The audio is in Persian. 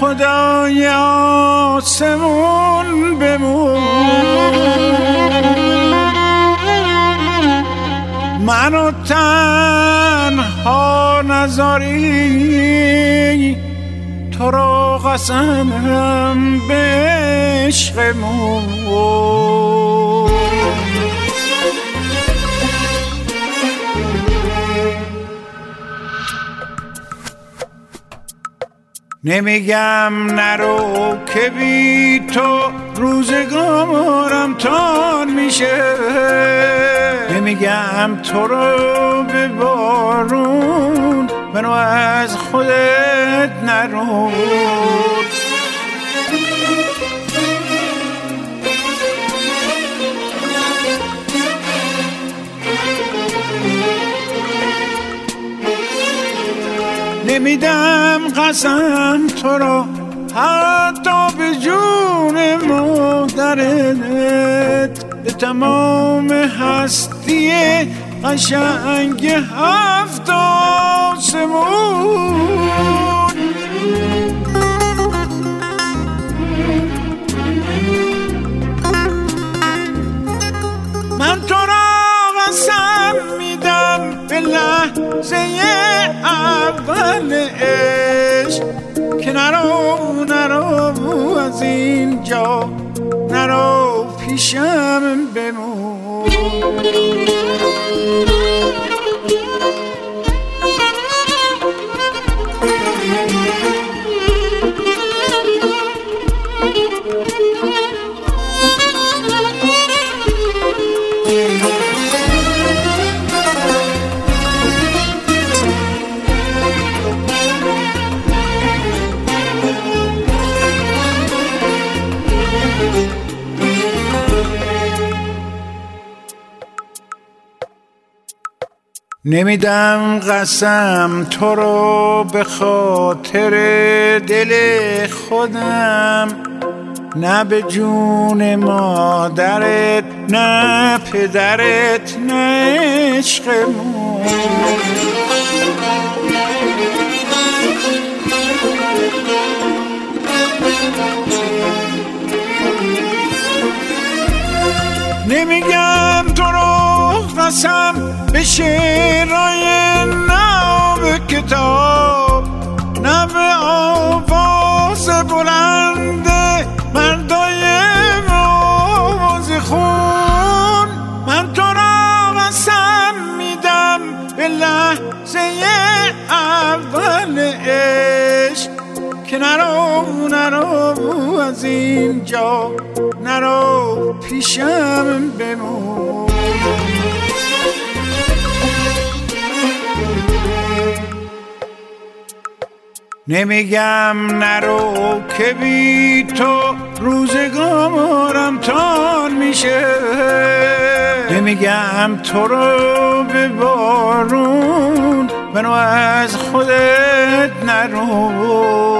خدای آسمون بمون، منو تنها نذاری، تو رو قسمم به عشقمون. نمیگم نرو که بی تو روزگارم تار میشه، نمیگم تو رو به بارون منو از خودت نرو. نمیدم قسم تو را حتی به جون مادرت، به تمام هستی قشنگ هفت آسمون. من تو را قسم میدم به لحظه اول عشق که نرو نرو از اینجا، نرو پیشم بمون. نمیدم قسم تو رو به خاطر دل خودم، نه به جون مادرت نه پدرت نه عشقمون. نمیگم تو رو قسم به شعرهای نه به کتاب، نه به آواز بلند مردای موزه خون. من تو را قسم میدم به لحظه اول عشق که نرو نرو از اینجا، نرو پیشم بمون. نمیگم نرو که بی تو روزگارم تار میشه، نمیگم تو رو به بارون منو از خودت نرو.